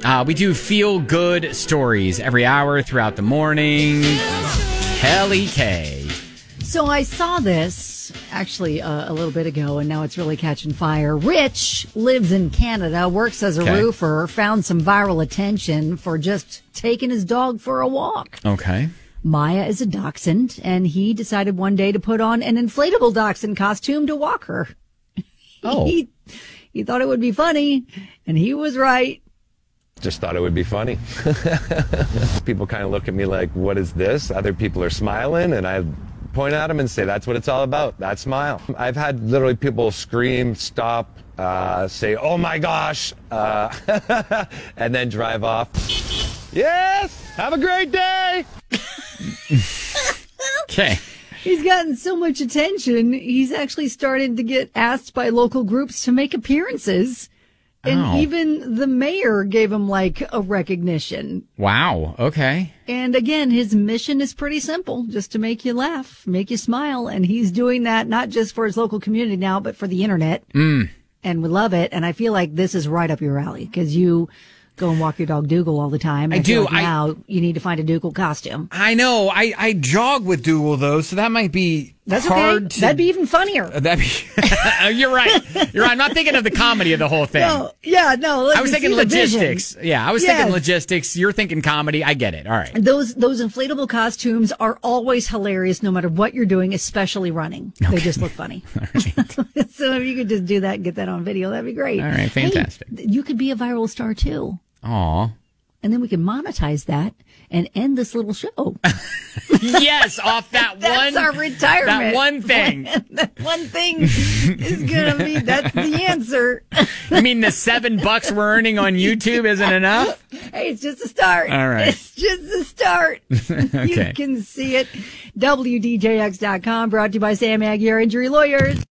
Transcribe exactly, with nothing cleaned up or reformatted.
Uh, we do feel-good stories every hour throughout the morning. Kelly K. So I saw this actually uh, a little bit ago, and now it's really catching fire. Rich lives in Canada, works as a Okay. roofer, found some viral attention for just taking his dog for a walk. Okay. Maya is a dachshund, and he decided one day to put on an inflatable dachshund costume to walk her. Oh. He, he thought it would be funny, and he was right. Just thought it would be funny. People kind of look at me like, what is this? Other people are smiling, and I point at them and say, that's what it's all about, that smile. I've had literally people scream, stop, uh, say, oh my gosh, uh, and then drive off. Yes, have a great day. Okay. He's gotten so much attention, he's actually started to get asked by local groups to make appearances. And Oh. even the mayor gave him like a recognition. Wow. Okay. And again, his mission is pretty simple, just to make you laugh, make you smile. And he's doing that not just for his local community now, but for the internet. Mm. And we love it. And I feel like this is right up your alley because you go and walk your dog Dougal all the time. I I feel do. like I- now you need to find a Dougal costume. I know. I, I jog with Dougal, though, so that might be That's hard okay. to... That'd be even funnier. That'd be... You're right. You're right. I'm not thinking of the comedy of the whole thing. No, yeah, no. let I was me thinking see the vision. logistics. Yeah, I was Yes. thinking logistics. You're thinking comedy. I get it. All right. Those those inflatable costumes are always hilarious, no matter what you're doing, especially running. They just look funny. So if you could just do that and get that on video, that'd be great. All right, fantastic. Hey, you could be a viral star too, Aw. and then we can monetize that and end this little show. Yes, off that That's one. our retirement. That one thing. That one thing is gonna be. That's the answer. You mean the seven bucks we're earning on YouTube isn't enough? Hey, it's just a start. All right. It's just a start. Okay. You can see it. W D J X dot com, brought to you by Sam Aguirre Injury Lawyers.